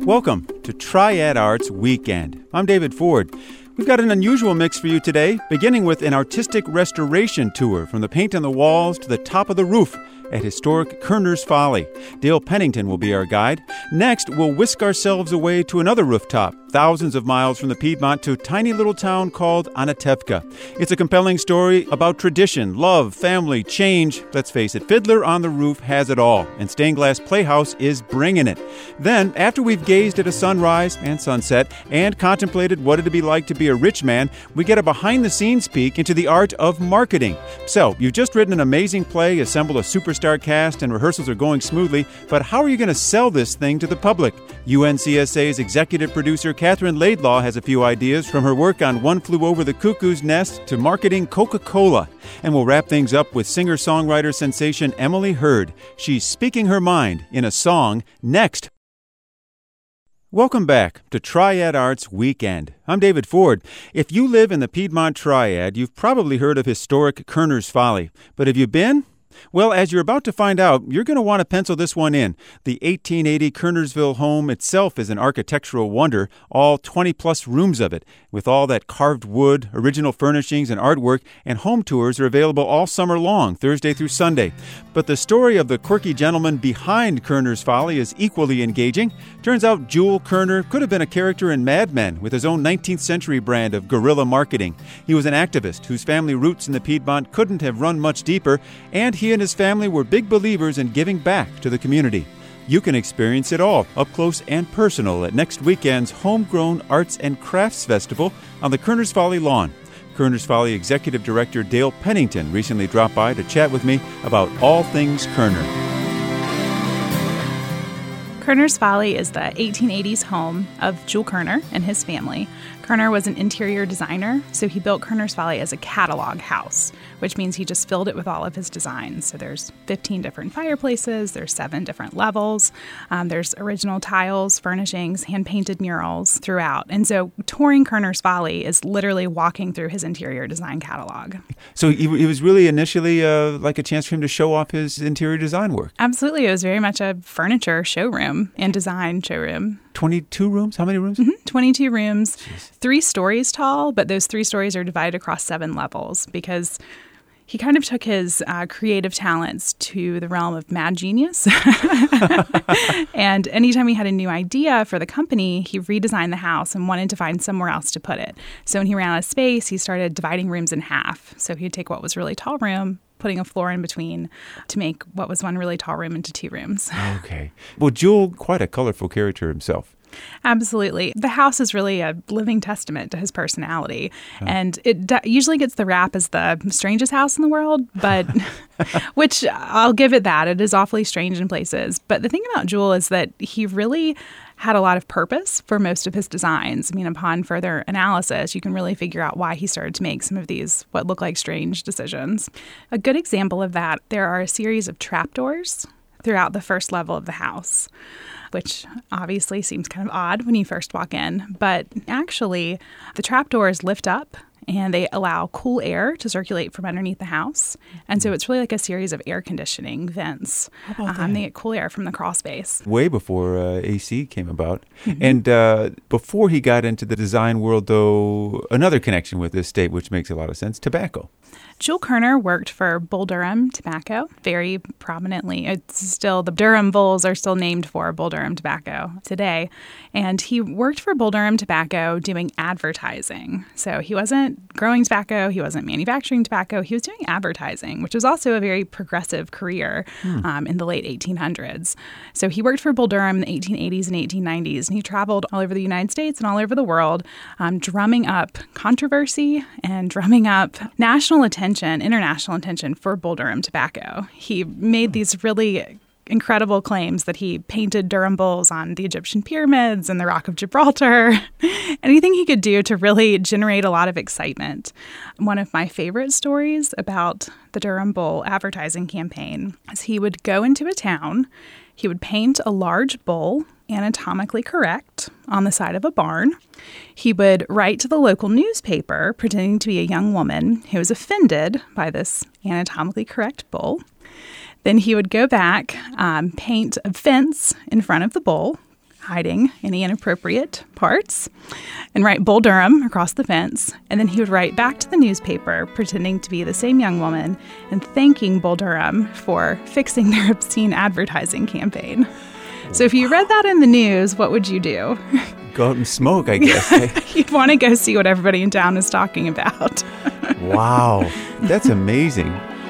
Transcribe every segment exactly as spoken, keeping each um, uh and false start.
Welcome to Triad Arts Weekend. I'm David Ford. We've got an unusual mix for you today, beginning with an artistic restoration tour from the paint on the walls to the top of the roof at historic Kerner's Folly. Dale Pennington will be our guide. Next, we'll whisk ourselves away to another rooftop, thousands of miles from the Piedmont to a tiny little town called Anatevka. It's a compelling story about tradition, love, family, change. Let's face it, Fiddler on the Roof has it all, and Stained Glass Playhouse is bringing it. Then, after we've gazed at a sunrise and sunset and contemplated what it'd be like to be a rich man, we get a behind-the-scenes peek into the art of marketing. So, you've just written an amazing play, assembled a superstar cast, and rehearsals are going smoothly, but how are you going to sell this thing to the public? U N C S A's executive producer Catherine Laidlaw has a few ideas, from her work on One Flew Over the Cuckoo's Nest to marketing Coca-Cola. And we'll wrap things up with singer-songwriter sensation Emily Hurd. She's speaking her mind in a song next. Welcome back to Triad Arts Weekend. I'm David Ford. If you live in the Piedmont Triad, you've probably heard of historic Kerner's Folly. But have you been? Well, as you're about to find out, you're going to want to pencil this one in. The eighteen eighty Kernersville home itself is an architectural wonder, all twenty-plus rooms of it, with all that carved wood, original furnishings, and artwork, and home tours are available all summer long, Thursday through Sunday. But the story of the quirky gentleman behind Kerner's Folly is equally engaging. Turns out Jewel Kerner could have been a character in Mad Men with his own nineteenth century brand of guerrilla marketing. He was an activist whose family roots in the Piedmont couldn't have run much deeper, and he He and his family were big believers in giving back to the community. You can experience it all up close and personal at next weekend's Homegrown Arts and Crafts Festival on the Kerner's Folly lawn. Kerner's Folly Executive Director Dale Pennington recently dropped by to chat with me about all things Kerner. Kerner's Folly is the eighteen eighties home of Jewel Kerner and his family. Kerner was an interior designer, so he built Kerner's Folly as a catalog house, which means he just filled it with all of his designs. So there's fifteen different fireplaces, there's seven different levels, um, there's original tiles, furnishings, hand-painted murals throughout. And so touring Kerner's Folly is literally walking through his interior design catalog. So it was really initially uh, like a chance for him to show off his interior design work. Absolutely. It was very much a furniture showroom and design showroom. twenty-two rooms? How many rooms? Mm-hmm. twenty-two rooms, Jeez. three stories tall, but those three stories are divided across seven levels because he kind of took his uh, creative talents to the realm of mad genius. And anytime he had a new idea for the company, he redesigned the house and wanted to find somewhere else to put it. So when he ran out of space, he started dividing rooms in half. So he'd take what was a really tall room, putting a floor in between to make what was one really tall room into two rooms. Okay. Well, Jewel, quite a colorful character himself. Absolutely. The house is really a living testament to his personality. Oh. And it d- usually gets the rap as the strangest house in the world, but which I'll give it that. It is awfully strange in places. But the thing about Jewel is that he really had a lot of purpose for most of his designs. I mean, upon further analysis, you can really figure out why he started to make some of these what look like strange decisions. A good example of that, there are a series of trapdoors throughout the first level of the house, which obviously seems kind of odd when you first walk in. But actually, the trapdoors lift up and they allow cool air to circulate from underneath the house. And so it's really like a series of air conditioning vents. How about um, that? They get cool air from the crawl space. Way before uh, A C came about. Mm-hmm. And uh, before he got into the design world, though, another connection with this state, which makes a lot of sense, tobacco. Jewel Kerner worked for Bull Durham Tobacco very prominently. It's still, the Durham Bulls are still named for Bull Durham Tobacco today. And he worked for Bull Durham Tobacco doing advertising. So he wasn't growing tobacco, he wasn't manufacturing tobacco, he was doing advertising, which was also a very progressive career hmm. um, in the late eighteen hundreds. So he worked for Bull Durham in the eighteen eighties and eighteen nineties, and he traveled all over the United States and all over the world, um, drumming up controversy and drumming up national attention, international attention for Bull Durham Tobacco. He made these really incredible claims that he painted Durham bulls on the Egyptian pyramids and the Rock of Gibraltar, anything he could do to really generate a lot of excitement. One of my favorite stories about the Durham Bull advertising campaign is he would go into a town, he would paint a large bull anatomically correct on the side of a barn. He would write to the local newspaper pretending to be a young woman who was offended by this anatomically correct bull. Then he would go back, um, paint a fence in front of the bull, hiding any inappropriate parts, and write Bull Durham across the fence. And then he would write back to the newspaper, pretending to be the same young woman and thanking Bull Durham for fixing their obscene advertising campaign. So if you read that in the news, what would you do? Go out and smoke, I guess. You'd want to go see what everybody in town is talking about. Wow, that's amazing.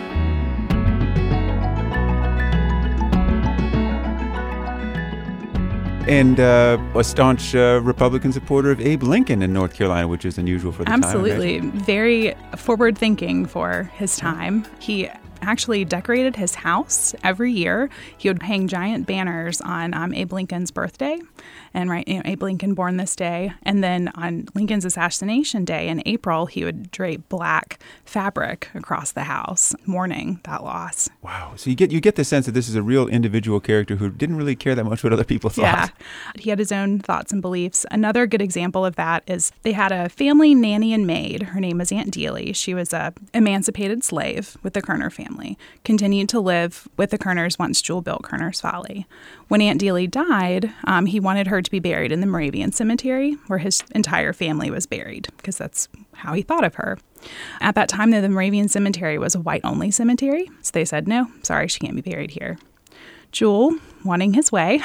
And uh, a staunch uh, Republican supporter of Abe Lincoln in North Carolina, which is unusual for the Absolutely. time. Absolutely. Very forward-thinking for his time. He actually decorated his house every year. He would hang giant banners on um, Abe Lincoln's birthday and write, you know, Abe Lincoln born this day. And then on Lincoln's assassination day in April, he would drape black fabric across the house, mourning that loss. Wow. So you get you get the sense that this is a real individual character who didn't really care that much what other people thought. Yeah. He had his own thoughts and beliefs. Another good example of that is they had a family nanny and maid. Her name was Aunt Dealey. She was a emancipated slave with the Kerner family, continued to live with the Kerners once Jewel built Kerner's Folly. When Aunt Dealey died, um, he wanted her to be buried in the Moravian Cemetery, where his entire family was buried, because that's how he thought of her. At that time, though, the Moravian Cemetery was a white-only cemetery, so they said, no, sorry, she can't be buried here. Jewel, wanting his way,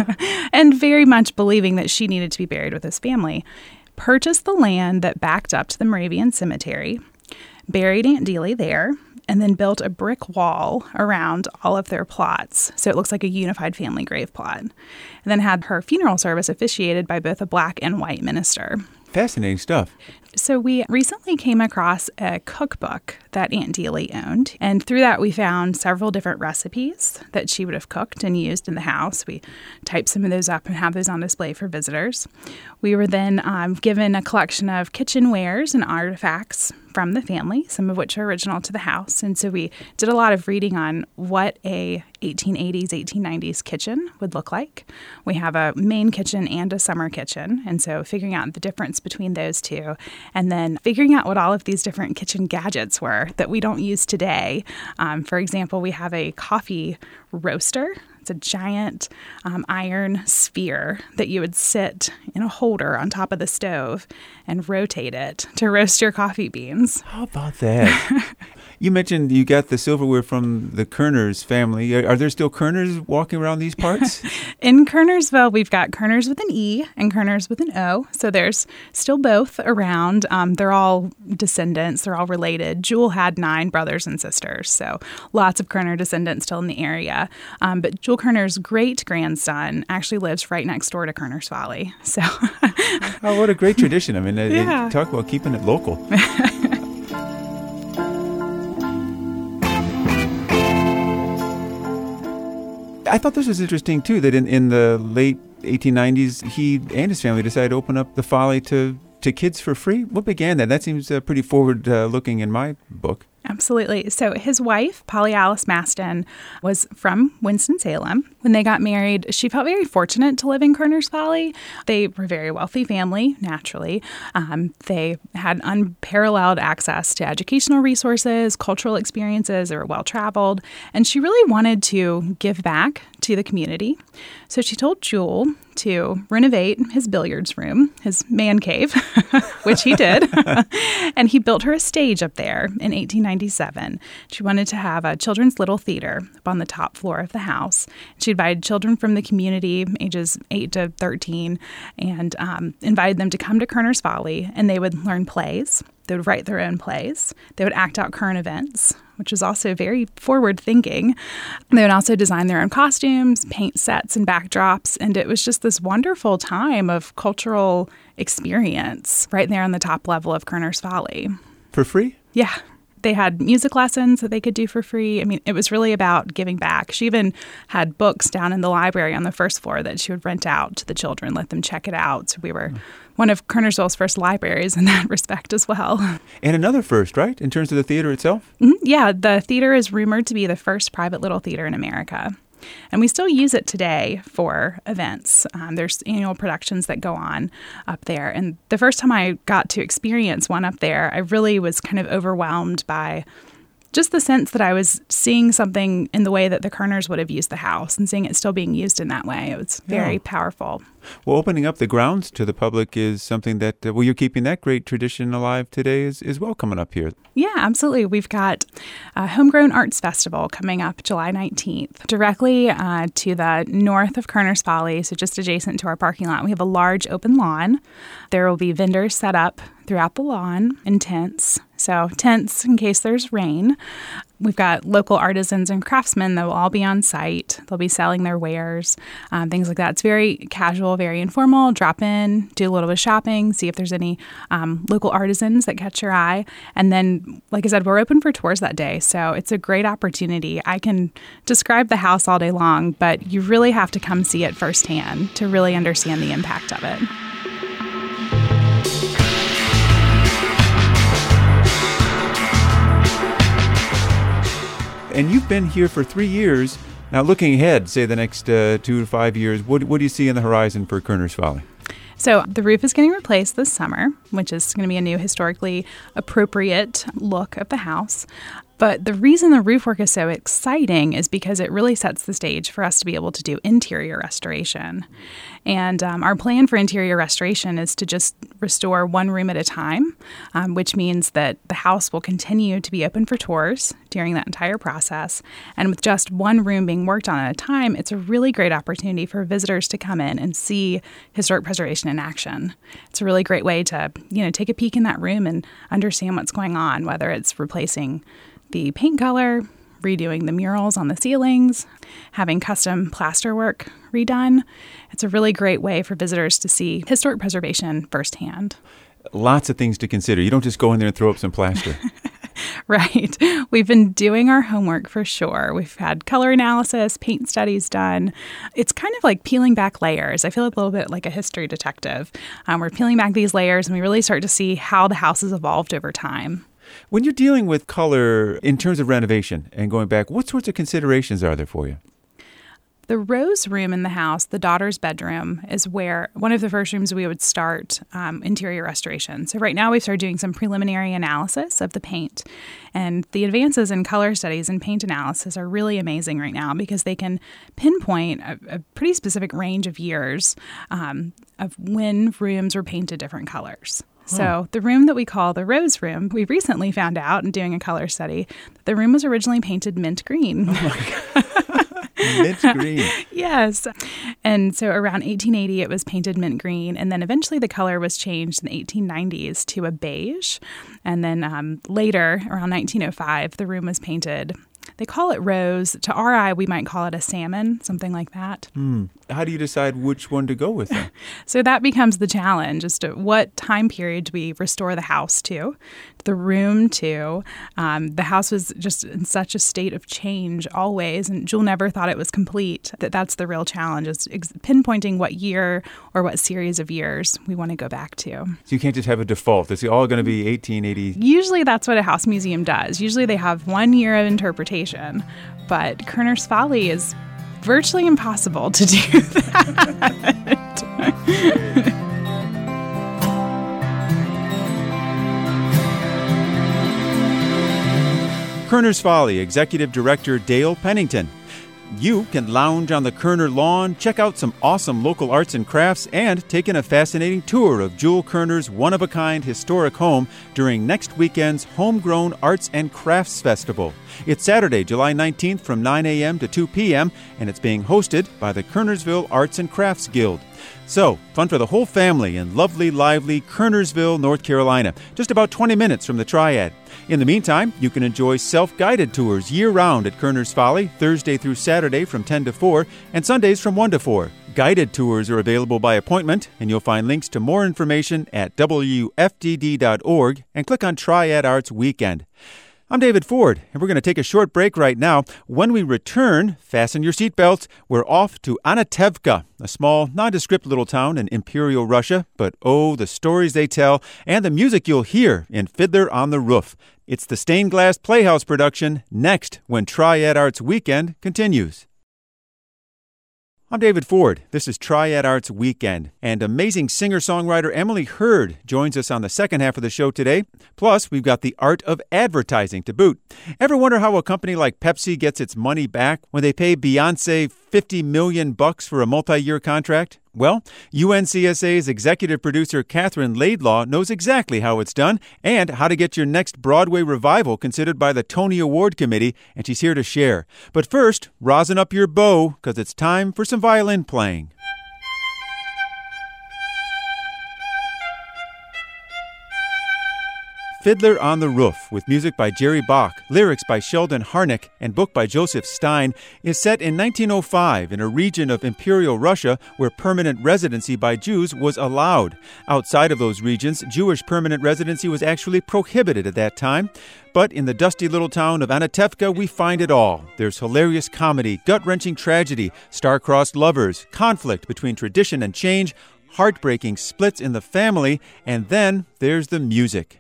and very much believing that she needed to be buried with his family, purchased the land that backed up to the Moravian Cemetery, buried Aunt Dealey there, and then built a brick wall around all of their plots, so it looks like a unified family grave plot, and then had her funeral service officiated by both a black and white minister. Fascinating stuff. So we recently came across a cookbook that Aunt Dealey owned, and through that we found several different recipes that she would have cooked and used in the house. We typed some of those up and have those on display for visitors. We were then um, given a collection of kitchen wares and artifacts from the family, some of which are original to the house. And so we did a lot of reading on what a eighteen eighties, eighteen nineties kitchen would look like. We have a main kitchen and a summer kitchen, and so figuring out the difference between those two, and then figuring out what all of these different kitchen gadgets were that we don't use today. Um, for example, we have a coffee roaster. It's a giant um, iron sphere that you would sit in a holder on top of the stove and rotate it to roast your coffee beans. How about that? You mentioned you got the silverware from the Kerners family. Are, are there still Kerners walking around these parts? In Kernersville, we've got Kerners with an E and Kerners with an O. So there's still both around. Um, they're all descendants. They're all related. Jewel had nine brothers and sisters, so lots of Kerner descendants still in the area. Um, but Jewel Kerner's great-grandson actually lives right next door to Kerner's Folly. So, oh, what a great tradition. I mean, yeah. Talk about keeping it local. I thought this was interesting, too, that in, in the late eighteen nineties, he and his family decided to open up the Folly to, to kids for free. What began that? That seems uh, pretty forward-looking uh, in my book. Absolutely. So his wife, Polly Alice Maston, was from Winston-Salem. When they got married, she felt very fortunate to live in Kerner's Folly. They were a very wealthy family, naturally. Um, they had unparalleled access to educational resources, cultural experiences. They were well-traveled. And she really wanted to give back to the community. So she told Jewel to renovate his billiards room, his man cave, which he did. And he built her a stage up there in eighteen ninety-seven. She wanted to have a children's little theater up on the top floor of the house. She invited children from the community, ages eight to thirteen, and um, invited them to come to Kerner's Folly, and they would learn plays. They would write their own plays. They would act out current events, which was also very forward-thinking. They would also design their own costumes, paint sets and backdrops, and it was just this wonderful time of cultural experience right there on the top level of Kerner's Folly. For free? Yeah. They had music lessons that they could do for free. I mean, it was really about giving back. She even had books down in the library on the first floor that she would rent out to the children, let them check it out. So we were mm. one of Kernersville's first libraries in that respect as well. And another first, right, in terms of the theater itself? Mm-hmm. Yeah, the theater is rumored to be the first private little theater in America. And we still use it today for events. Um, there's annual productions that go on up there. And the first time I got to experience one up there, I really was kind of overwhelmed by just the sense that I was seeing something in the way that the Kerners would have used the house and seeing it still being used in that way. It was very yeah. powerful. Well, opening up the grounds to the public is something that, uh, well, you're keeping that great tradition alive today as, as well coming up here. Yeah, absolutely. We've got a Homegrown Arts Festival coming up July nineteenth, directly uh, to the north of Kerners Folly, so just adjacent to our parking lot. We have a large open lawn. There will be vendors set up throughout the lawn in tents. So tents in case there's rain. We've got local artisans and craftsmen that will all be on site. They'll be selling their wares, um, things like that. It's very casual, very informal. Drop in, do a little bit of shopping, see if there's any um, local artisans that catch your eye. And then, like I said, we're open for tours that day. So it's a great opportunity. I can describe the house all day long, but you really have to come see it firsthand to really understand the impact of it. And you've been here for three years. Now, looking ahead, say the next uh, two to five years, what, what do you see in the horizon for Kerners Folly? So the roof is getting replaced this summer, which is going to be a new historically appropriate look of the house. But the reason the roof work is so exciting is because it really sets the stage for us to be able to do interior restoration. And um, our plan for interior restoration is to just restore one room at a time, um, which means that the house will continue to be open for tours during that entire process. And with just one room being worked on at a time, it's a really great opportunity for visitors to come in and see historic preservation in action. It's a really great way to, you know, take a peek in that room and understand what's going on, whether it's replacing the paint color, redoing the murals on the ceilings, having custom plaster work redone. It's a really great way for visitors to see historic preservation firsthand. Lots of things to consider. You don't just go in there and throw up some plaster. Right. We've been doing our homework for sure. We've had color analysis, paint studies done. It's kind of like peeling back layers. I feel a little bit like a history detective. Um, we're peeling back these layers and we really start to see how the house has evolved over time. When you're dealing with color in terms of renovation and going back, what sorts of considerations are there for you? The Rose room in the house, the daughter's bedroom, is where one of the first rooms we would start um, interior restoration. So right now we've started doing some preliminary analysis of the paint. And the advances in color studies and paint analysis are really amazing right now because they can pinpoint a, a pretty specific range of years um, of when rooms were painted different colors. So the room that we call the Rose room, we recently found out in doing a color study that the room was originally painted mint green. Oh my God. Mint green. Yes. And so around eighteen eighty, it was painted mint green. And then eventually the color was changed in the eighteen nineties to a beige. And then um, later, around nineteen oh five, the room was painted. They call it rose. To our eye, we might call it a salmon, something like that. Mm. How do you decide which one to go with then? So that becomes the challenge as to what time period do we restore the house to, the room to. Um, the house was just in such a state of change always, and Jewel never thought it was complete. That That's the real challenge, is ex- pinpointing what year or what series of years we want to go back to. So you can't just have a default. It's all going to be eighteen eighty. Usually that's what a house museum does. Usually they have one year of interpretation, but Kerners Folly is virtually impossible to do that. Kerners Folly Executive Director Dale Pennington. You can lounge on the Kerner lawn, check out some awesome local arts and crafts, and take in a fascinating tour of Jewel Kerner's one-of-a-kind historic home during next weekend's Homegrown Arts and Crafts Festival. It's Saturday, July nineteenth from nine a.m. to two p.m., and it's being hosted by the Kernersville Arts and Crafts Guild. So, fun for the whole family in lovely, lively Kernersville, North Carolina, just about twenty minutes from the Triad. In the meantime, you can enjoy self-guided tours year-round at Kerners Folly, Thursday through Saturday from ten to four, and Sundays from one to four. Guided tours are available by appointment, and you'll find links to more information at w f d d dot org and click on Triad Arts Weekend. I'm David Ford, and we're going to take a short break right now. When we return, fasten your seatbelts. We're off to Anatevka, a small, nondescript little town in Imperial Russia. But oh, the stories they tell and the music you'll hear in Fiddler on the Roof. It's the Stained Glass Playhouse production next when Triad Arts Weekend continues. I'm David Ford. This is Triad Arts Weekend, and amazing singer-songwriter Emily Hurd joins us on the second half of the show today. Plus, we've got the art of advertising to boot. Ever wonder how a company like Pepsi gets its money back when they pay Beyonce fifty million bucks for a multi-year contract? Well, U N C S A's executive producer Catherine Laidlaw knows exactly how it's done and how to get your next Broadway revival considered by the Tony Award Committee, and she's here to share. But first, rosin up your bow, because it's time for some violin playing. Fiddler on the Roof, with music by Jerry Bach, lyrics by Sheldon Harnick, and book by Joseph Stein, is set in nineteen oh five in a region of Imperial Russia where permanent residency by Jews was allowed. Outside of those regions, Jewish permanent residency was actually prohibited at that time. But in the dusty little town of Anatevka, we find it all. There's hilarious comedy, gut-wrenching tragedy, star-crossed lovers, conflict between tradition and change, heartbreaking splits in the family, and then there's the music.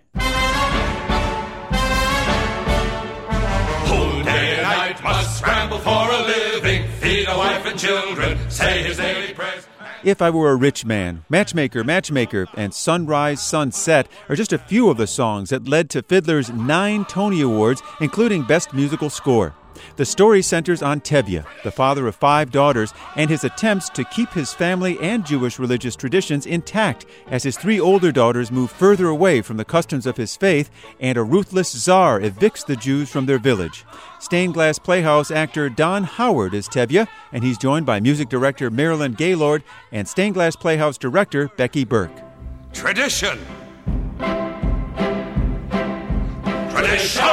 Must scramble for a living, feed a wife and children, say his daily prayers. If I Were a Rich Man, Matchmaker, Matchmaker, and Sunrise, Sunset are just a few of the songs that led to Fiddler's nine Tony Awards, including Best Musical Score. The story centers on Tevye, the father of five daughters, and his attempts to keep his family and Jewish religious traditions intact as his three older daughters move further away from the customs of his faith and a ruthless czar evicts the Jews from their village. Stained Glass Playhouse actor Don Howard is Tevye, and he's joined by music director Marilyn Gaylord and Stained Glass Playhouse director Becky Burke. Tradition! Tradition!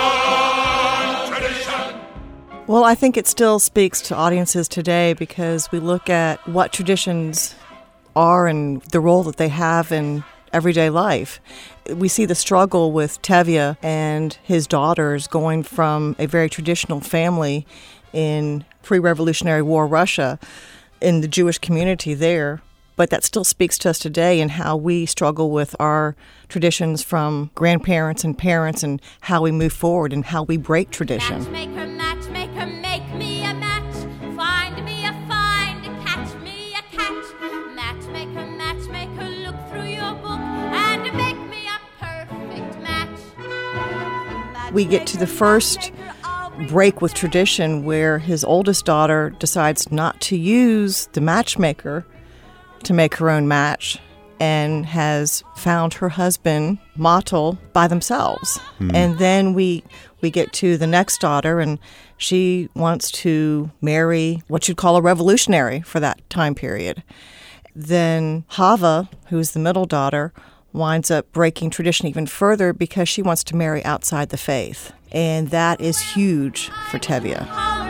Well, I think it still speaks to audiences today because we look at what traditions are and the role that they have in everyday life. We see the struggle with Tevye and his daughters going from a very traditional family in pre-Revolutionary War Russia in the Jewish community there. But that still speaks to us today and how we struggle with our traditions from grandparents and parents and how we move forward and how we break tradition. Matchmaker, matchmaker, make me a match. Find me a find, catch me a catch. Matchmaker, matchmaker, look through your book and make me a perfect match. We get to the first break with tradition where his oldest daughter decides not to use the matchmaker to make her own match and has found her husband, Motel, by themselves. Mm. And then we we get to the next daughter, and she wants to marry what you'd call a revolutionary for that time period. Then Hava, who's the middle daughter, winds up breaking tradition even further because she wants to marry outside the faith. And that is huge for Tevye.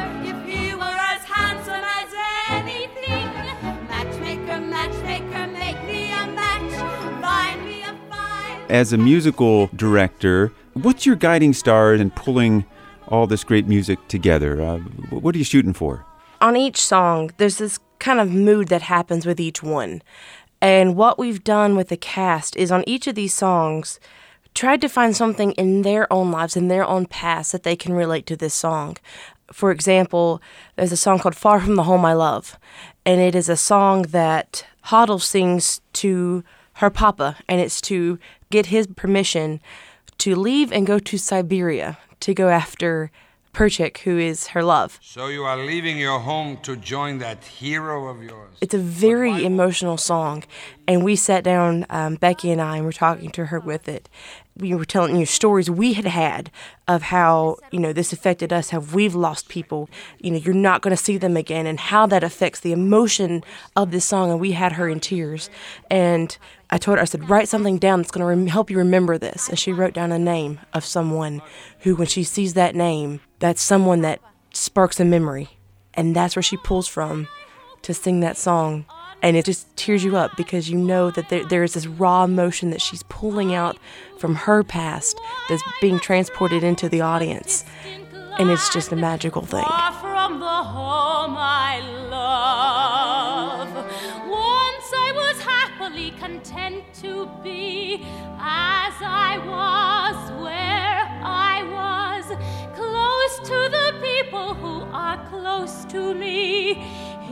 As a musical director, what's your guiding star in pulling all this great music together? Uh, what are you shooting for? On each song, there's this kind of mood that happens with each one. And what we've done with the cast is on each of these songs, tried to find something in their own lives, in their own past, that they can relate to this song. For example, there's a song called Far From the Home I Love. And it is a song that Hodel sings to her papa, and it's to get his permission to leave and go to Siberia to go after Perchik, who is her love. So you are leaving your home to join that hero of yours? It's a very emotional song, and we sat down, um, Becky and I, and we're talking to her with it. We were telling you stories we had had of how, you know, this affected us, how we've lost people. You know, you're not going to see them again, and how that affects the emotion of this song. And we had her in tears. And I told her, I said, write something down that's going to rem- help you remember this. And she wrote down a name of someone who, when she sees that name, that's someone that sparks a memory. And that's where she pulls from to sing that song. And it just tears you up because you know that there, there is this raw emotion that she's pulling out from her past that's being transported into the audience. And it's just a magical thing. Far from the home I love. Once I was happily content to be as I was, where I was, close to the people who are close to me.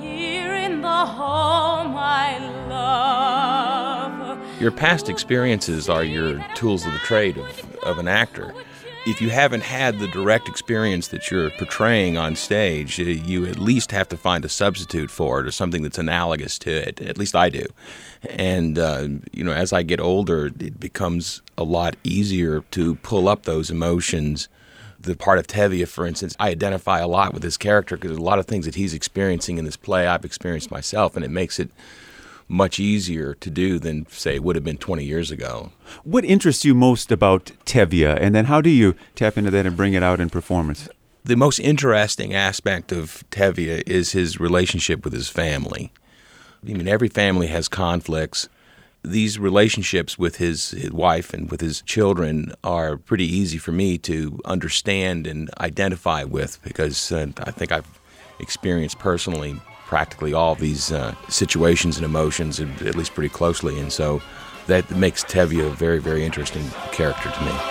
here in the home I love. Your past experiences are your tools of the trade of, of an actor. If you haven't had the direct experience that you're portraying on stage, you at least have to find a substitute for it or something that's analogous to it. At least I do. And, uh, you know, as I get older, it becomes a lot easier to pull up those emotions. The part of Tevye, for instance, I identify a lot with his character because a lot of things that he's experiencing in this play I've experienced myself, and it makes it much easier to do than, say, it would have been twenty years ago. What interests you most about Tevye, and then how do you tap into that and bring it out in performance? The most interesting aspect of Tevye is his relationship with his family. I mean, every family has conflicts. These relationships with his, his wife and with his children are pretty easy for me to understand and identify with because uh, I think I've experienced personally practically all of these uh, situations and emotions, at least pretty closely. And so that makes Tevye a very, very interesting character to me.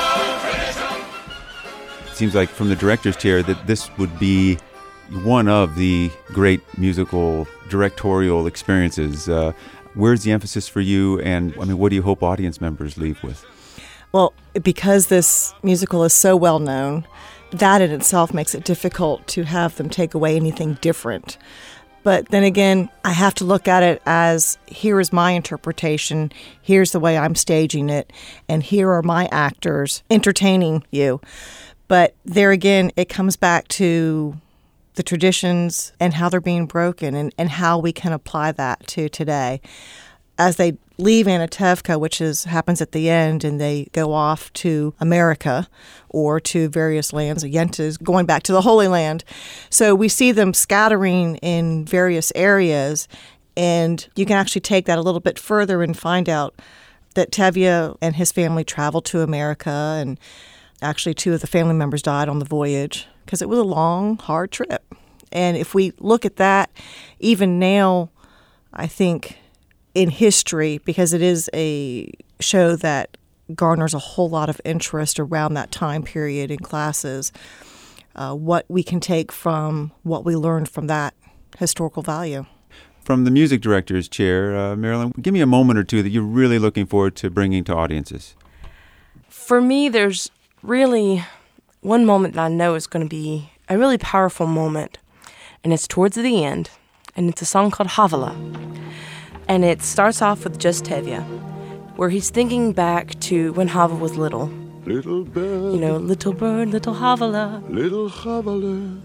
It seems like from the director's chair that this would be one of the great musical directorial experiences. Uh, where's the emphasis for you? And I mean, what do you hope audience members leave with? Well, because this musical is so well known, that in itself makes it difficult to have them take away anything different. But then again, I have to look at it as here is my interpretation, here's the way I'm staging it, and here are my actors entertaining you. But there again, it comes back to the traditions and how they're being broken and, and how we can apply that to today. As they leave Anatevka, which is happens at the end, and they go off to America or to various lands. Yenta is going back to the Holy Land. So we see them scattering in various areas, and you can actually take that a little bit further and find out that Tevye and his family traveled to America, and actually two of the family members died on the voyage because it was a long, hard trip. And if we look at that, even now, I think in history, because it is a show that garners a whole lot of interest around that time period in classes, uh, what we can take from what we learned from that historical value. From the music director's chair, uh, Marilyn, give me a moment or two that you're really looking forward to bringing to audiences. For me, there's really one moment that I know is going to be a really powerful moment, and it's towards the end, and it's a song called Havala. And it starts off with just Tevye, where he's thinking back to when Hava was little. Little bird, you know, little bird, little Havala. Little Havala.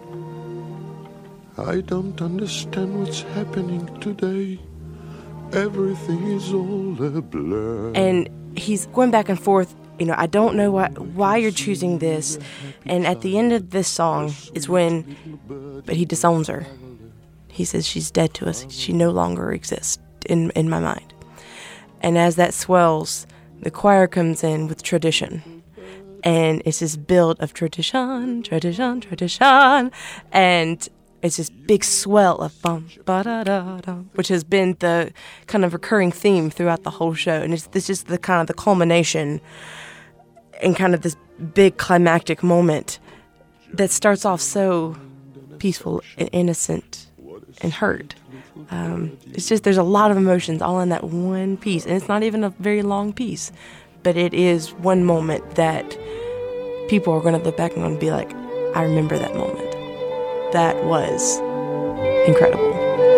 I don't understand what's happening today. Everything is all a blur. And he's going back and forth. You know, I don't know why, why you're choosing this. And at the end of this song is when, but he disowns her. He says she's dead to us. She no longer exists in, in my mind. And as that swells, the choir comes in with tradition. And it's this build of tradition, tradition, tradition. And it's this big swell of bum, ba-da-da-da, which has been the kind of recurring theme throughout the whole show. And it's this just the kind of the culmination and kind of this big climactic moment that starts off so peaceful and innocent and hurt. Um, it's just there's a lot of emotions all in that one piece, and it's not even a very long piece, but it is one moment that people are going to look back and going to be like, I remember that moment. That was incredible.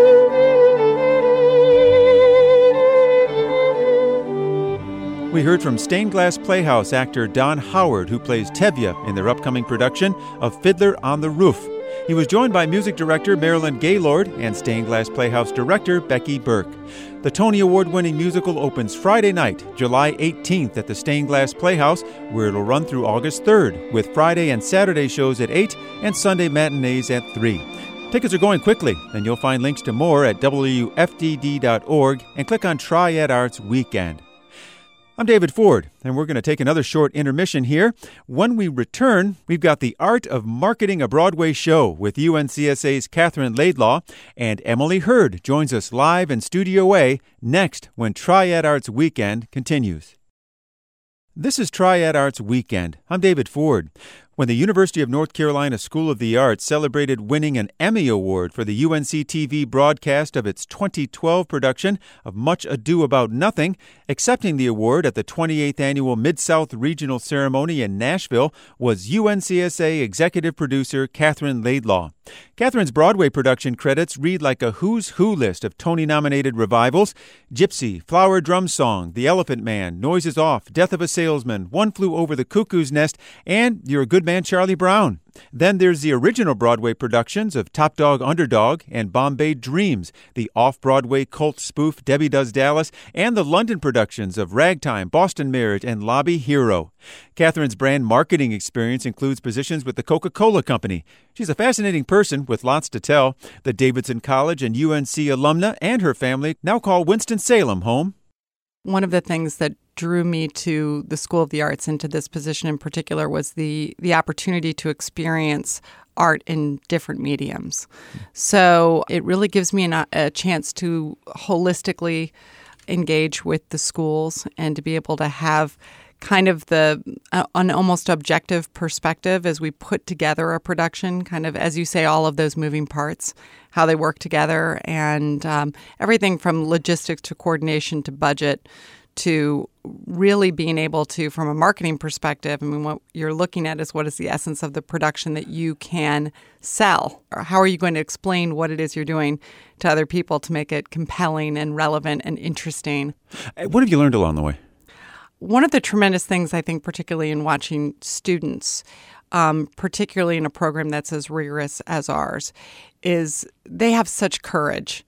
We heard from Stained Glass Playhouse actor Don Howard, who plays Tevye in their upcoming production of Fiddler on the Roof. He was joined by music director Marilyn Gaylord and Stained Glass Playhouse director Becky Burke. The Tony Award-winning musical opens Friday night, July eighteenth at the Stained Glass Playhouse, where it'll run through August third, with Friday and Saturday shows at eight and Sunday matinees at three. Tickets are going quickly, and you'll find links to more at W F D D dot org and click on Triad Arts Weekend. I'm David Ford, and we're going to take another short intermission here. When we return, we've got The Art of Marketing a Broadway Show with U N C S A's Catherine Laidlaw, and Emily Hurd joins us live in Studio A next when Triad Arts Weekend continues. This is Triad Arts Weekend. I'm David Ford. When the University of North Carolina School of the Arts celebrated winning an Emmy Award for the U N C T V broadcast of its twenty twelve production of Much Ado About Nothing, accepting the award at the twenty-eighth Annual Mid-South Regional Ceremony in Nashville was U N C S A executive producer Catherine Laidlaw. Catherine's Broadway production credits read like a who's who list of Tony-nominated revivals: Gypsy, Flower Drum Song, The Elephant Man, Noises Off, Death of a Salesman, One Flew Over the Cuckoo's Nest, and You're a Good Man, Charlie Brown. Then there's the original Broadway productions of Top Dog Underdog and Bombay Dreams, the off-Broadway cult spoof Debbie Does Dallas, and the London productions of Ragtime, Boston Marriage, and Lobby Hero. Catherine's brand marketing experience includes positions with the Coca-Cola Company. She's a fascinating person with lots to tell. The Davidson College and U N C alumna and her family now call Winston-Salem home. One of the things that drew me to the School of the Arts and to this position in particular was the the opportunity to experience art in different mediums. So it really gives me an, a chance to holistically engage with the schools and to be able to have kind of the uh, an almost objective perspective as we put together a production, kind of, as you say, all of those moving parts, how they work together, and um, everything from logistics to coordination to budget to really being able to, from a marketing perspective, I mean, what you're looking at is what is the essence of the production that you can sell? Or how are you going to explain what it is you're doing to other people to make it compelling and relevant and interesting? What have you learned along the way? One of the tremendous things, I think, particularly in watching students, um, particularly in a program that's as rigorous as ours, is they have such courage.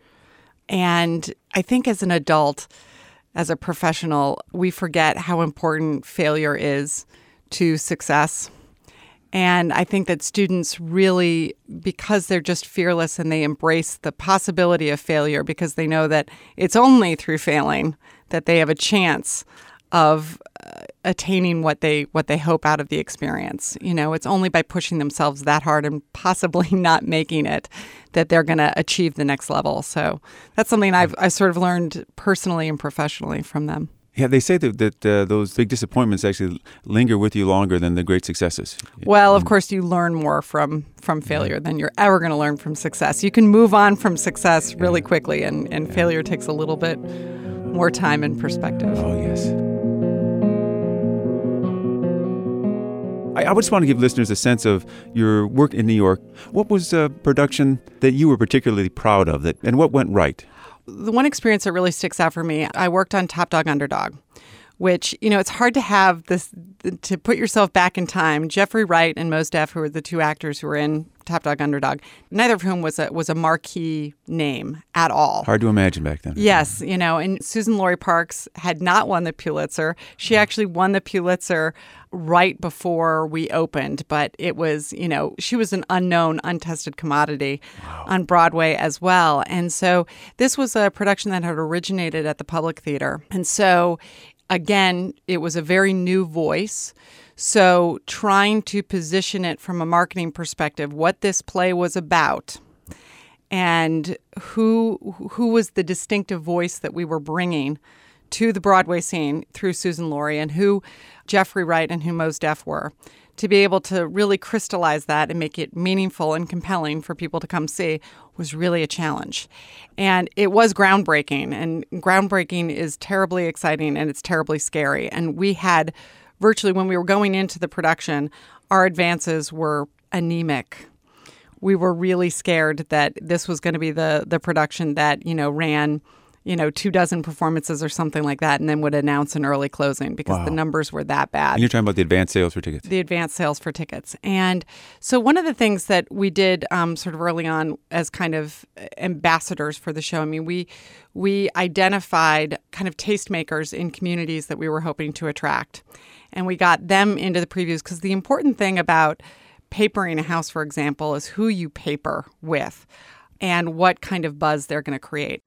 And I think as an adult, as a professional, we forget how important failure is to success. And I think that students really, because they're just fearless and they embrace the possibility of failure because they know that it's only through failing that they have a chance of uh, attaining what they what they hope out of the experience. You know, it's only by pushing themselves that hard and possibly not making it that they're going to achieve the next level. So that's something I've I sort of learned personally and professionally from them. Yeah, they say that, that uh, those big disappointments actually linger with you longer than the great successes. Well, of course, you learn more from, from failure yeah. than you're ever going to learn from success. You can move on from success really quickly, and, and yeah. failure takes a little bit more time and perspective. Oh, yes. I just want to give listeners a sense of your work in New York. What was a production that you were particularly proud of, that, and what went right? The one experience that really sticks out for me, I worked on Top Dog Underdog, which, you know, it's hard to have this, to put yourself back in time. Jeffrey Wright and Mos Def, who were the two actors who were in Top Dog Underdog, neither of whom was a, was a marquee name at all. Hard to imagine back then. Yes, you know, and Susan Laurie Parks had not won the Pulitzer. She actually won the Pulitzer right before we opened, but it was, you know, she was an unknown, untested commodity wow. on Broadway as well. And so this was a production that had originated at the Public Theater. And so, again, it was a very new voice. So trying to position it from a marketing perspective, what this play was about, and who who was the distinctive voice that we were bringing to the Broadway scene through Susan Laurie, and who Jeffrey Wright and who Mos Def were, to be able to really crystallize that and make it meaningful and compelling for people to come see was really a challenge. And it was groundbreaking, and groundbreaking is terribly exciting and it's terribly scary. And we had virtually, when we were going into the production, our advances were anemic. We were really scared that this was going to be the the production that, you know, ran, you know, two dozen performances or something like that, and then would announce an early closing because wow. the numbers were that bad. And you're talking about the advance sales for tickets. The advance sales for tickets. And so one of the things that we did um, sort of early on as kind of ambassadors for the show, I mean, we we identified kind of tastemakers in communities that we were hoping to attract. And we got them into the previews because the important thing about papering a house, for example, is who you paper with and what kind of buzz they're going to create.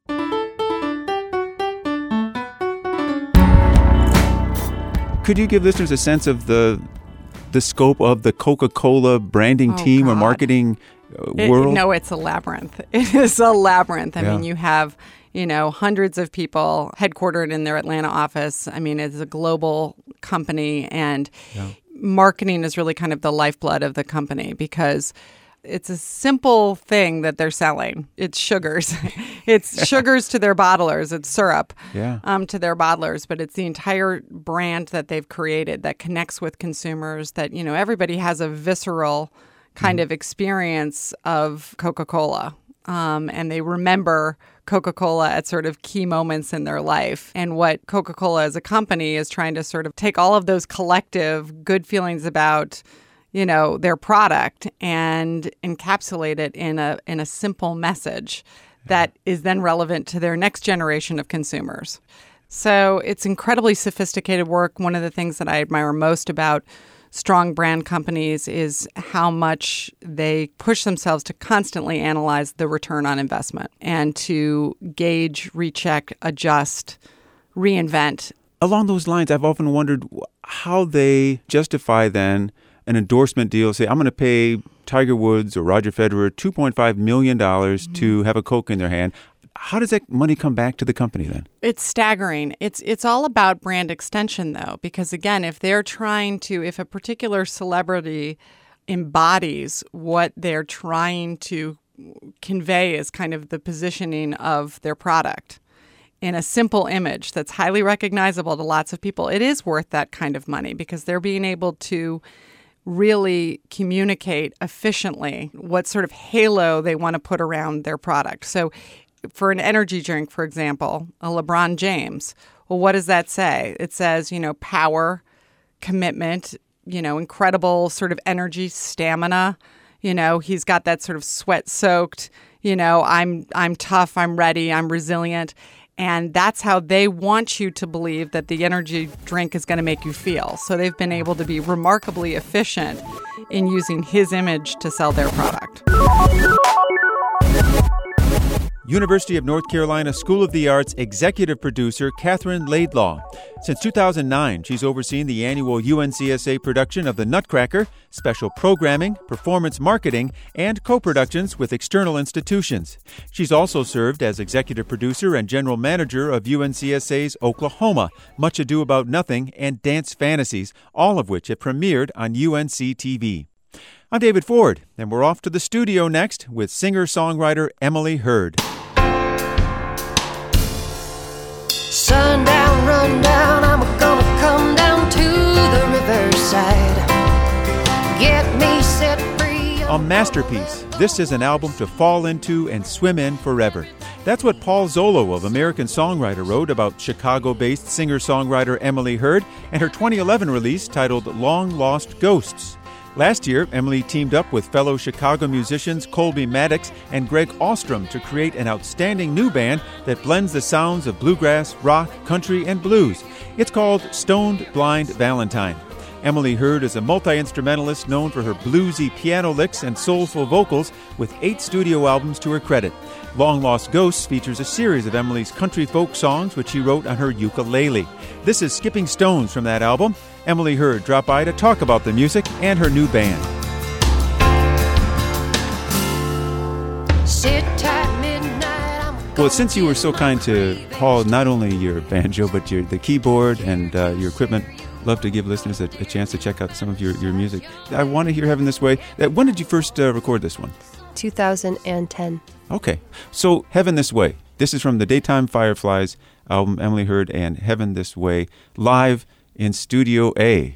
Could you give listeners a sense of the the scope of the Coca-Cola branding oh, team God. or marketing uh, it, world? No, it's a labyrinth. It is a labyrinth. I yeah. mean, you have, you know, hundreds of people headquartered in their Atlanta office. I mean, it's a global company, and yeah. marketing is really kind of the lifeblood of the company because it's a simple thing that they're selling. It's sugars. It's sugars to their bottlers. It's syrup yeah. um, to their bottlers. But it's the entire brand that they've created that connects with consumers, that, you know, everybody has a visceral kind mm. of experience of Coca-Cola. Um, and they remember Coca-Cola at sort of key moments in their life. And what Coca-Cola as a company is trying to sort of take all of those collective good feelings about, you know, their product and encapsulate it in a in a simple message that is then relevant to their next generation of consumers. So it's incredibly sophisticated work. One of the things that I admire most about strong brand companies is how much they push themselves to constantly analyze the return on investment and to gauge, recheck, adjust, reinvent. Along those lines, I've often wondered how they justify then an endorsement deal. Say, I'm going to pay Tiger Woods or Roger Federer two point five million dollars mm-hmm. to have a Coke in their hand. How does that money come back to the company then? It's staggering. It's it's all about brand extension, though, because, again, if they're trying to, if a particular celebrity embodies what they're trying to convey as kind of the positioning of their product in a simple image that's highly recognizable to lots of people, it is worth that kind of money because they're being able to really communicate efficiently what sort of halo they want to put around their product. So for an energy drink, for example, a LeBron James, well, what does that say? It says, you know, power, commitment, you know, incredible sort of energy, stamina. You know, he's got that sort of sweat-soaked, you know, I'm I'm tough, I'm ready, I'm resilient. And that's how they want you to believe that the energy drink is going to make you feel. So they've been able to be remarkably efficient in using his image to sell their product. University of North Carolina School of the Arts executive producer Catherine Laidlaw. Since two thousand nine, she's overseen the annual U N C S A production of The Nutcracker, special programming, performance marketing, and co-productions with external institutions. She's also served as executive producer and general manager of U N C S A's Oklahoma, Much Ado About Nothing, and Dance Fantasies, all of which have premiered on U N C T V. I'm David Ford, and we're off to the studio next with singer-songwriter Emily Hurd. Sundown, run down, I'm gonna come down to the riverside. Get me set free. A masterpiece. This is an album to fall into and swim in forever. That's what Paul Zollo of American Songwriter wrote about Chicago-based singer-songwriter Emily Hurd and her twenty eleven release titled Long Lost Ghosts. Last year, Emily teamed up with fellow Chicago musicians Colby Maddox and Greg Ostrom to create an outstanding new band that blends the sounds of bluegrass, rock, country, and blues. It's called Stoned Blind Valentine. Emily Hurd is a multi-instrumentalist known for her bluesy piano licks and soulful vocals with eight studio albums to her credit. Long Lost Ghosts features a series of Emily's country folk songs which she wrote on her ukulele. This is Skipping Stones from that album. Emily Hurd dropped by to talk about the music and her new band. Sit tight midnight. Well, since you were so kind to haul not only your banjo but your the keyboard and uh, your equipment, love to give listeners a, a chance to check out some of your, your music. I want to hear Heaven This Way. Uh, when did you first uh, record this one? two thousand ten. Okay. So Heaven This Way. This is from the Daytime Fireflies album, Emily Hurd and Heaven This Way, live in Studio A.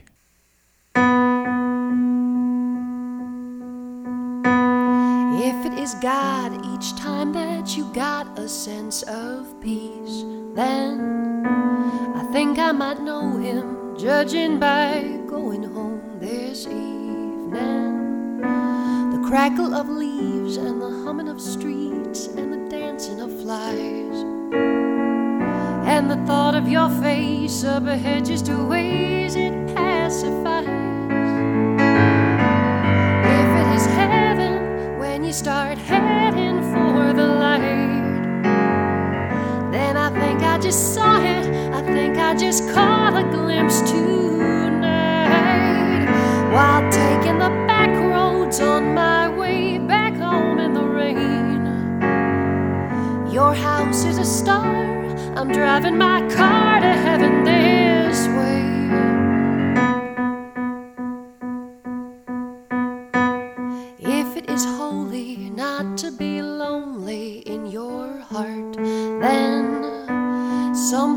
If it is God each time that you got a sense of peace, then I think I might know him, judging by going home this evening. The crackle of leaves and the humming of streets and the dancing of flies, and the thought of your face up ahead just a ways it pacifies. If it is heaven when you start heading for the light, then I think I just saw it, I think I just caught a glimpse tonight. While taking the back roads on my way back home in the rain, your house is a star, I'm driving my car to heaven this way.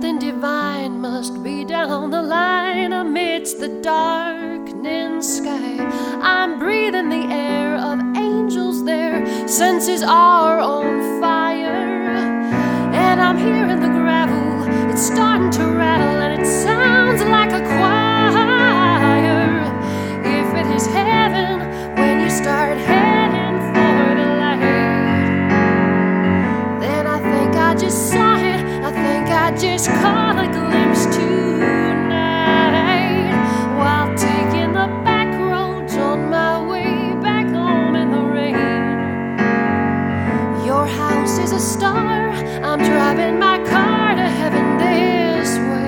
something divine must be down the line amidst the darkening sky. I'm breathing the air of angels, their senses are on fire. And I'm hearing the gravel, it's starting to rattle, and it sounds like a choir. If it is heaven, when you start heading for the light, then I think I just saw it, I think I just caught a glimpse tonight, while taking the back roads on my way back home in the rain. Your house is a star, I'm driving my car to heaven this way.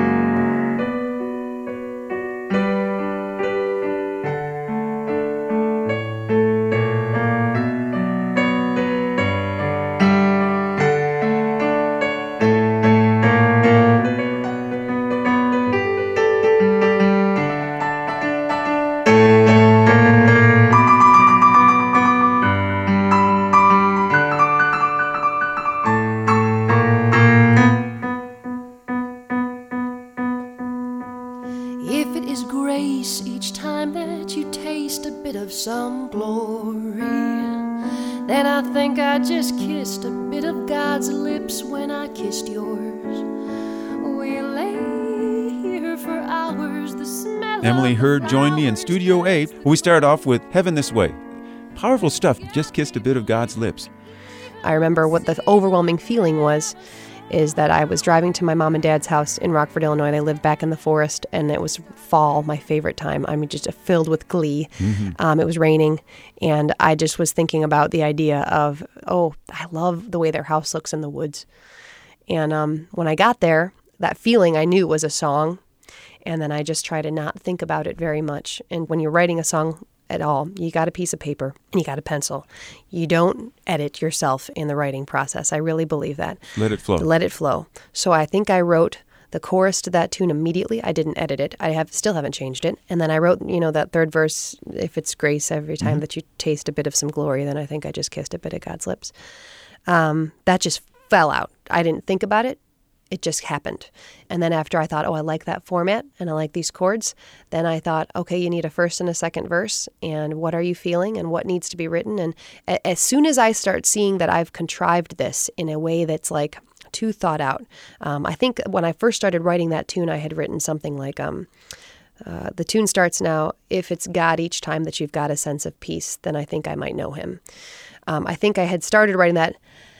If it is grace each time that you taste a bit of some glory, then I think I just kissed a bit of God's lips when I kissed yours. We lay here for hours, the smell Emily of the Hurd joined me in flowers Studio eight. We start off with Heaven This Way. Powerful stuff, just kissed a bit of God's lips. I remember what the overwhelming feeling was, is that I was driving to my mom and dad's house in Rockford, Illinois. They lived back in the forest, and it was fall, my favorite time. I mean, just filled with glee. Mm-hmm. Um, it was raining, and I just was thinking about the idea of, oh, I love the way their house looks in the woods. And um, when I got there, that feeling I knew was a song, and then I just try to not think about it very much. And when you're writing a song at all, you got a piece of paper and you got a pencil. You don't edit yourself in the writing process. I really believe that. Let it flow. Let it flow. So I think I wrote the chorus to that tune immediately. I didn't edit it. I have still haven't changed it. And then I wrote, you know, that third verse, if it's grace every time mm-hmm. that you taste a bit of some glory, then I think I just kissed a bit of God's lips. Um, that just fell out. I didn't think about it. It just happened. And then after I thought, oh, I like that format and I like these chords, then I thought, okay, you need a first and a second verse, and what are you feeling and what needs to be written? And a- as soon as I start seeing that I've contrived this in a way that's like too thought out, um, I think when I first started writing that tune, I had written something like, um, uh, the tune starts now, if it's God each time that you've got a sense of peace, then I think I might know him. Um, I think I had started writing that,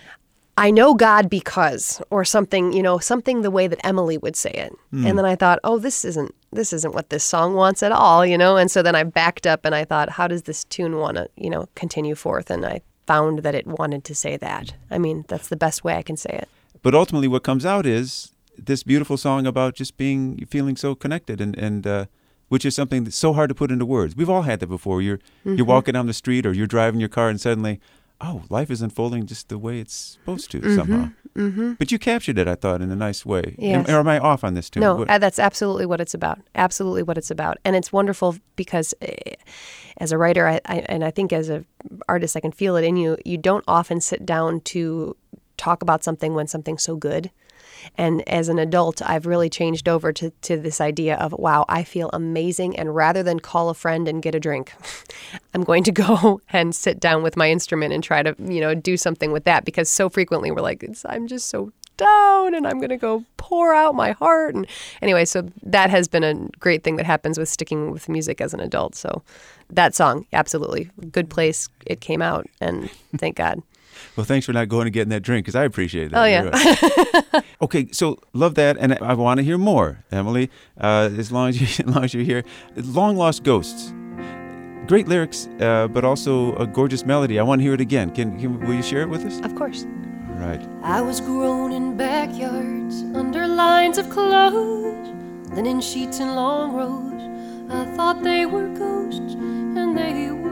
I know God because, or something, you know, something the way that Emily would say it. Mm. And then I thought, oh, this isn't this isn't what this song wants at all, you know? And so then I backed up and I thought, how does this tune want to, you know, continue forth? And I found that it wanted to say that. I mean, that's the best way I can say it. But ultimately what comes out is this beautiful song about just being, feeling so connected, and, and uh, which is something that's so hard to put into words. We've all had that before. You're, mm-hmm. you're walking down the street or you're driving your car and suddenly, oh, life is unfolding just the way it's supposed to mm-hmm, somehow. Mm-hmm. But you captured it, I thought, in a nice way. Yes. Am, or am I off on this too? No, what? that's absolutely what it's about. Absolutely what it's about. And it's wonderful because uh, as a writer, I, I, and I think as an artist, I can feel it in you, you don't often sit down to talk about something when something's so good. And as an adult, I've really changed over to, to this idea of, wow, I feel amazing. And rather than call a friend and get a drink, I'm going to go and sit down with my instrument and try to, you know, do something with that. Because so frequently we're like, it's, I'm just so down and I'm going to go pour out my heart. And anyway, so that has been a great thing that happens with sticking with music as an adult. So that song, absolutely. Good place. It came out, and thank God. Well, thanks for not going and getting that drink, because I appreciate that. Oh, yeah. Okay, so love that, and I want to hear more, Emily, uh, as long as, you, as long as you're here. Long Lost Ghosts. Great lyrics, uh, but also a gorgeous melody. I want to hear it again. Can, can Will you share it with us? Of course. All right. I was grown in backyards under lines of clothes, linen sheets and long rows. I thought they were ghosts, and they were.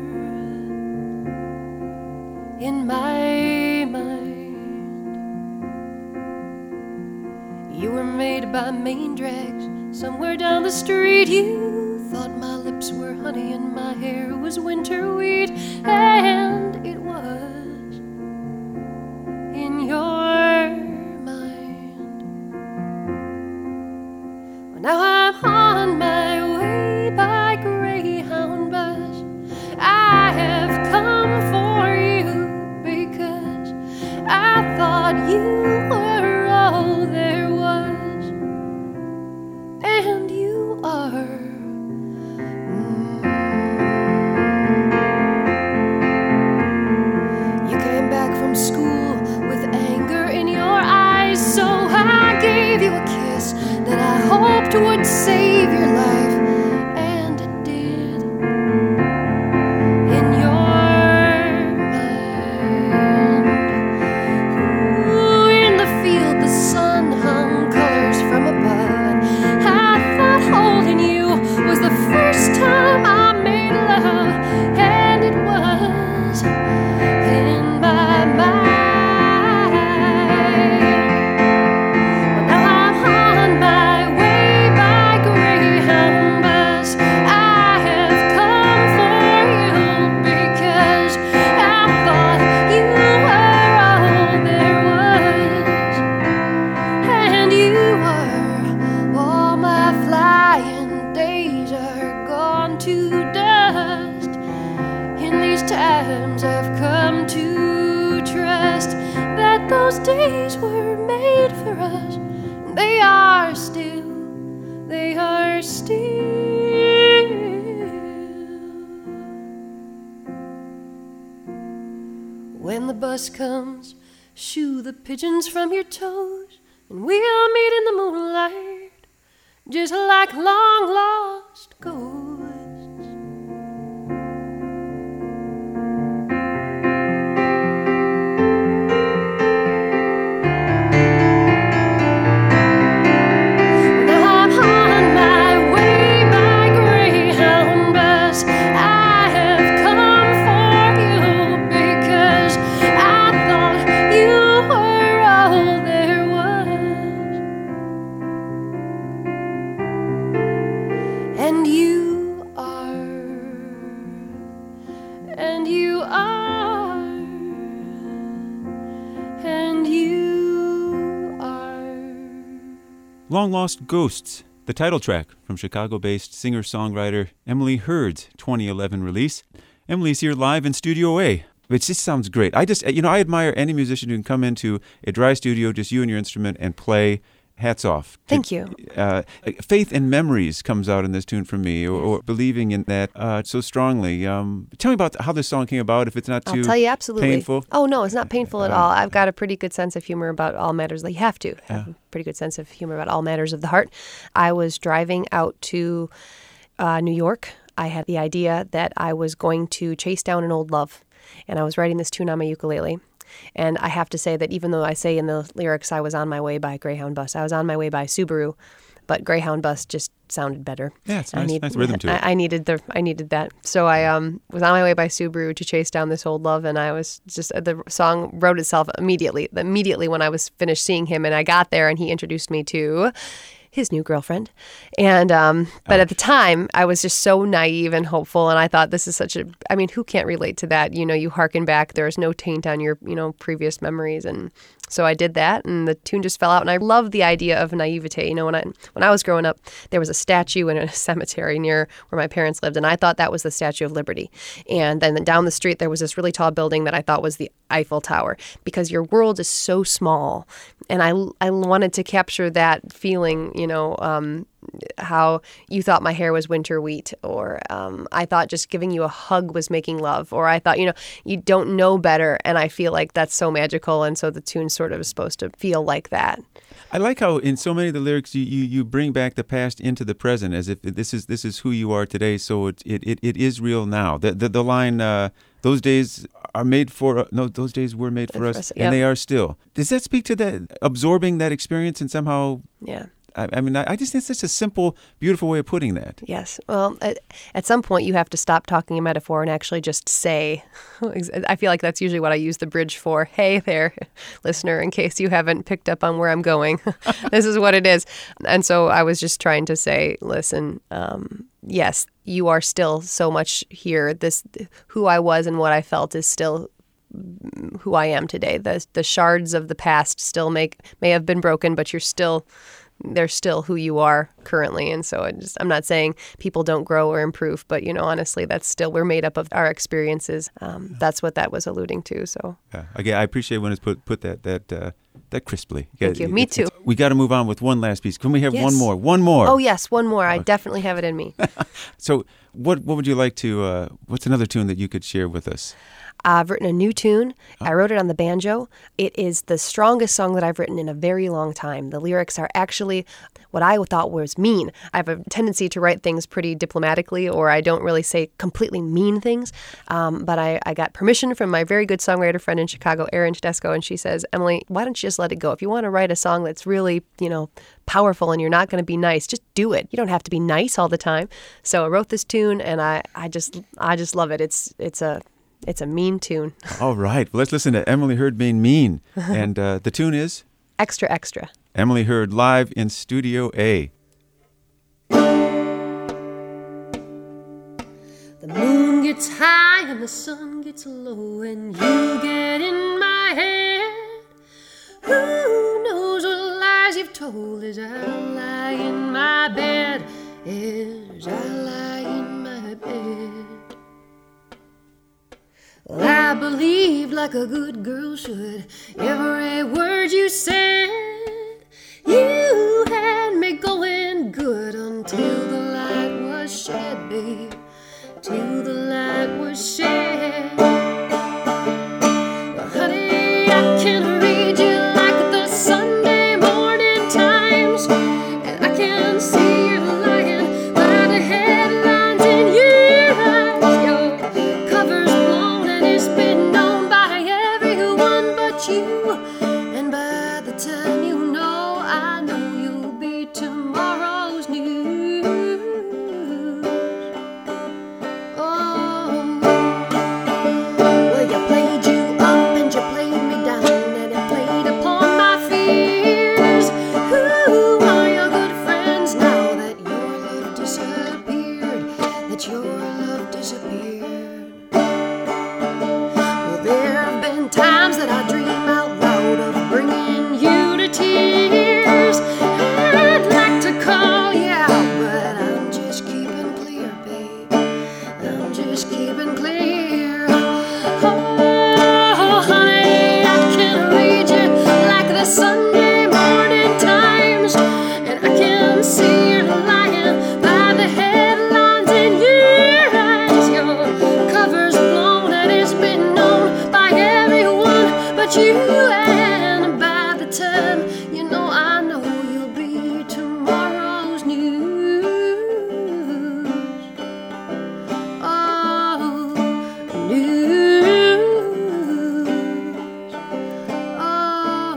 In my mind, you were made by main drags somewhere down the street. You thought my lips were honey and my hair was winter wheat, and it was in your mind. Now I'm on my way by Greyhound bus. I have come for you because I thought you were all there was, and you are. Mm. You came back from school with anger in your eyes, so I gave you a kiss that I hoped would save your life, and it did. In your mind, ooh, in the field the sun hung colors from above. I thought holding you was the first time I made love, and it was in my mind. Those days were made for us. They are still, they are still. When the bus comes, shoo the pigeons from your toes, and we'll meet in the moonlight, just like long lost ghosts. Long Lost Ghosts, the title track from Chicago-based singer-songwriter Emily Hurd's twenty eleven release. Emily's here live in Studio A, which just sounds great. I just, you know, I admire any musician who can come into a dry studio, just you and your instrument, and play. Hats off. Thank you. Uh, faith and memories comes out in this tune for me, or, or believing in that uh, so strongly. Um, tell me about how this song came about, if it's not too I'll tell you absolutely. painful. Oh, no, it's not painful at Uh, all. I've got a pretty good sense of humor about all matters. Like, you have to have Yeah. a pretty good sense of humor about all matters of the heart. I was driving out to uh, New York. I had the idea that I was going to chase down an old love, and I was writing this tune on my ukulele. And I have to say that even though I say in the lyrics I was on my way by Greyhound bus, I was on my way by Subaru, but Greyhound bus just sounded better. Yeah, it's I nice, need, nice rhythm to it. I, I needed the I needed that. So I um was on my way by Subaru to chase down this old love, and I was just the song wrote itself immediately. Immediately when I was finished seeing him, and I got there, and he introduced me to his new girlfriend. And, um, but at the time I was just so naive and hopeful. And I thought, this is such a, I mean, who can't relate to that? You know, you hearken back, there's no taint on your, you know, previous memories. And so I did that, and the tune just fell out. And I love the idea of naivete. You know, when I, when I was growing up, there was a statue in a cemetery near where my parents lived. And I thought that was the Statue of Liberty. And then down the street, there was this really tall building that I thought was the Eiffel Tower, because your world is so small. And I, I wanted to capture that feeling, you know, um, how you thought my hair was winter wheat, or um, I thought just giving you a hug was making love, or I thought, you know, you don't know better. And I feel like that's so magical. And so the tune sort of is supposed to feel like that. I like how in so many of the lyrics you, you, you bring back the past into the present, as if this is this is who you are today. So it it, it, it is real now. The the, the line, uh, those days are made for, uh, no, those days were made for, for us, us yep. and they are still. Does that speak to that, absorbing that experience and somehow... Yeah. I, I mean, I, I just think it's such a simple, beautiful way of putting that. Yes. Well, at, at some point you have to stop talking in metaphor and actually just say, I feel like that's usually what I use the bridge for. Hey there, listener, in case you haven't picked up on where I'm going. This is what it is. And so I was just trying to say, listen, um, yes, you are still so much here. This, who I was and what I felt is still who I am today. The the shards of the past still make may have been broken, but you're still they're still who you are currently. And so I just, I'm not saying people don't grow or improve, but, you know, honestly, that's still, we're made up of our experiences. Um, that's what that was alluding to. So yeah. Again, I appreciate when it's put put that that uh, that crisply. Thank you. Me too. We got to move on with one last piece. Can we have Yes. one more? One more. Oh, yes, one more. I definitely have it in me. So what what would you like to, uh, what's another tune that you could share with us? I've written a new tune. I wrote it on the banjo. It is the strongest song that I've written in a very long time. The lyrics are actually what I thought was mean. I have a tendency to write things pretty diplomatically, or I don't really say completely mean things. Um, but I, I got permission from my very good songwriter friend in Chicago, Erin Tedesco, and she says, Emily, why don't you just let it go? If you want to write a song that's really, you know, powerful and you're not going to be nice, just do it. You don't have to be nice all the time. So I wrote this tune, and I, I just I just love it. It's it's a It's a mean tune. All right. Well, let's listen to Emily Hurd being mean. And uh, the tune is? Extra, Extra. Emily Hurd live in Studio A. The moon gets high and the sun gets low, and you get in my head. Who knows what lies you've told as I lie in my bed, as I lie in my bed. Well, I believed like a good girl should every word you said. You had me going good until the light was shed, babe. Till the light was shed. Well, honey, I can read you like the Sunday morning Times, and I can see you lying by the headlines in your eyes. Your cover's blown and it's been known by everyone but you. And by the time you know, I know you'll be tomorrow's news. Oh, well, you played you up and you played me down, and it played upon my fears. Who are your good friends now that your love disappeared? That your love disappeared. Well, there have been times that I dream out loud of bringing you to tears. I'd like to call you out, but I'm just keeping clear, babe. I'm just keeping clear. Oh, honey, I can read you like the Sunday morning Times, and I can see you lying by the headlines in your eyes. Your cover's blown and it's been known by everyone but you. And by the time you know, I know you'll be tomorrow's news. Oh, news. Oh,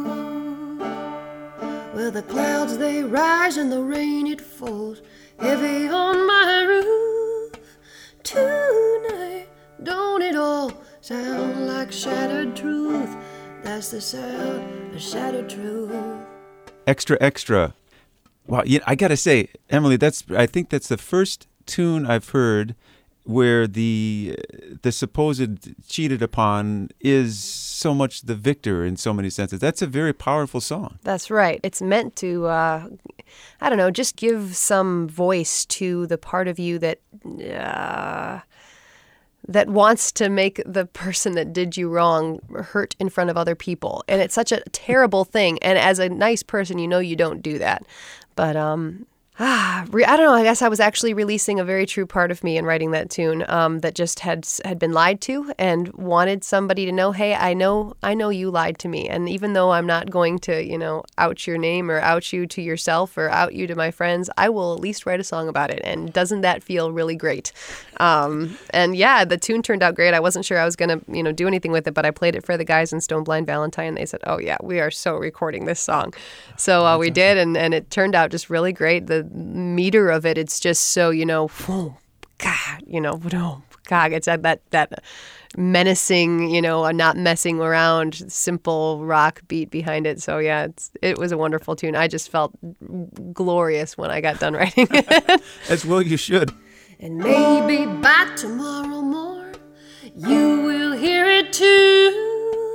well, the clouds they rise and the rain it falls heavy on my roof tonight. Don't it all sound like shattered truth? That's the sound of shattered truth. Extra, Extra. Wow, yeah, I got to say, Emily, that's I think that's the first tune I've heard where the the supposed cheated upon is so much the victor in so many senses. That's a very powerful song. That's right. It's meant to, uh, I don't know, just give some voice to the part of you that uh, that wants to make the person that did you wrong hurt in front of other people. And it's such a terrible thing. And as a nice person, you know you don't do that. But um, ah, re- I don't know. I guess I was actually releasing a very true part of me in writing that tune um, that just had had been lied to, and wanted somebody to know, hey, I know, I know you lied to me. And even though I'm not going to, you know, out your name or out you to yourself or out you to my friends, I will at least write a song about it. And doesn't that feel really great? Um, and yeah, the tune turned out great. I wasn't sure I was going to, you know, do anything with it, but I played it for the guys in Stone Blind Valentine. They said, oh yeah, we are so recording this song. So uh, we did, and, and it turned out just really great. The meter of it, it's just so, you know, God, you know, God, it's that, that, that menacing, you know, not messing around, simple rock beat behind it. So yeah, it's, it was a wonderful tune. I just felt glorious when I got done writing it. As well you should. And maybe by tomorrow morn, you will hear it too.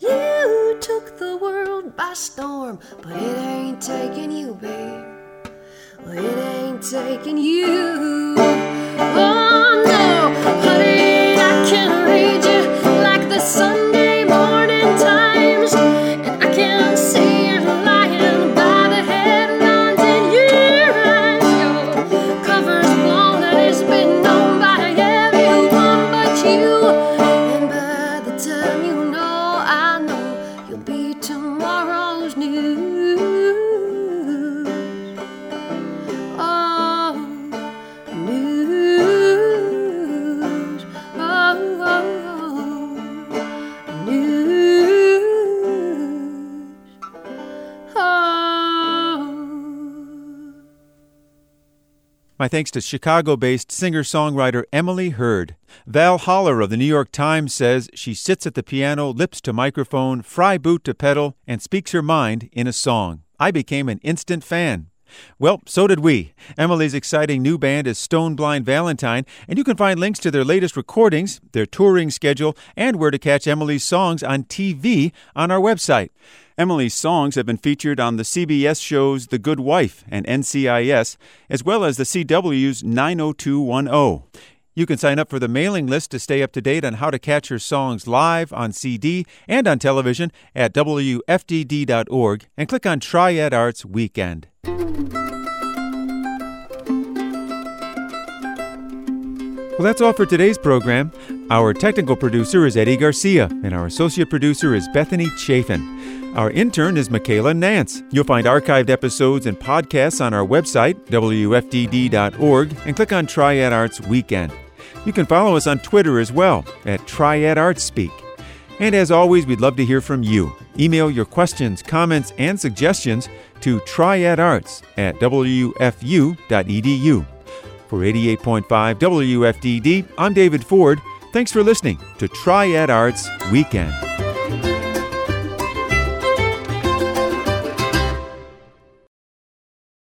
You took the world by storm, but it ain't taking you, babe. Well, it ain't taking you. Oh no, honey, I can read you like the Sunday morning Times, and I can see you lying by the headlines in your eyes. Your cover's blown and it's been known by everyone but you. And by the time you know, I know you'll be tomorrow's news. Oh, news. Oh, oh, oh. News. Oh. My thanks to Chicago-based singer-songwriter Emily Hurd. Val Holler of the New York Times says she sits at the piano, lips to microphone, fry boot to pedal, and speaks her mind in a song. I became an instant fan. Well, so did we. Emily's exciting new band is Stone Blind Valentine, and you can find links to their latest recordings, their touring schedule, and where to catch Emily's songs on T V on our website. Emily's songs have been featured on the C B S shows The Good Wife and N C I S, as well as the C W's nine oh two one oh. You can sign up for the mailing list to stay up to date on how to catch her songs live, on C D, and on television at W F D D dot org, and click on Triad Arts Weekend. Well, that's all for today's program. Our technical producer is Eddie Garcia, and our associate producer is Bethany Chafin. Our intern is Michaela Nance. You'll find archived episodes and podcasts on our website, W F D D dot org, and click on Triad Arts Weekend. You can follow us on Twitter as well, at Triad Arts Speak. And as always, we'd love to hear from you. Email your questions, comments, and suggestions to triadarts at W F U dot E D U. For eighty-eight point five W F D D, I'm David Ford. Thanks for listening to Triad Arts Weekend.